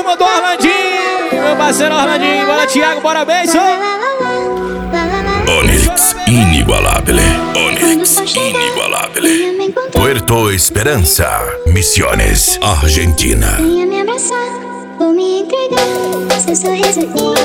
alma do Orlandinho, meu parceiro Orlandinho. Bora, Thiago, bora bem, só. Onyx inigualável. Onyx inigualável. Puerto Esperança, Misiones, Argentina. Venha me abraçar, vou me entregar, seu sorriso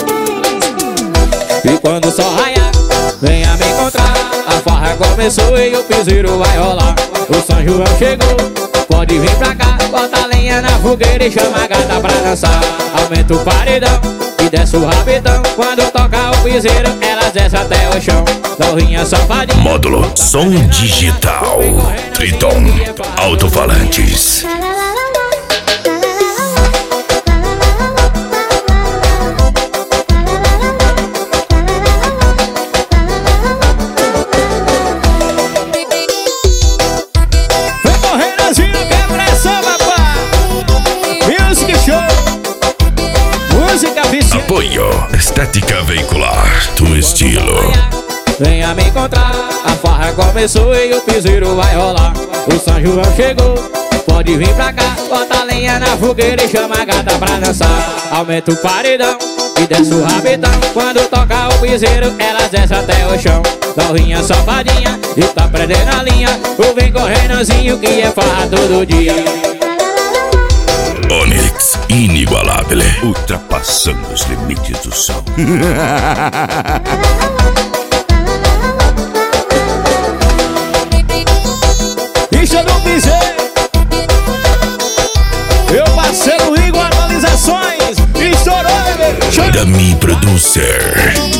E quando o sol raiar, venha me encontrar. A farra começou e o piseiro vai rolar. O São João chegou, pode vir pra cá. Bota a lenha na fogueira e chama a gata pra dançar. Aumenta o paredão e desce o rabetão. Quando toca o piseiro, elas descem até o chão. Novinha safadinha. Módulo som digital Triton Alto-falantes. Apoio Estética Veicular do estilo. Venha me encontrar, a farra começou e o piseiro vai rolar. O São João chegou, pode vir pra cá. Bota a lenha na fogueira e chama a gata pra dançar. Aumenta o paredão e desce o rabetão. Quando toca o piseiro, elas descem até o chão. Novinha safadinha e tá prendendo a linha. O vem correndozinho que é farra todo dia. Onyx inigualável, ultrapassando os limites do som. Bicha do piseiro, meu parceiro Igor Atualizações, estourou, bebê. Dami Producer.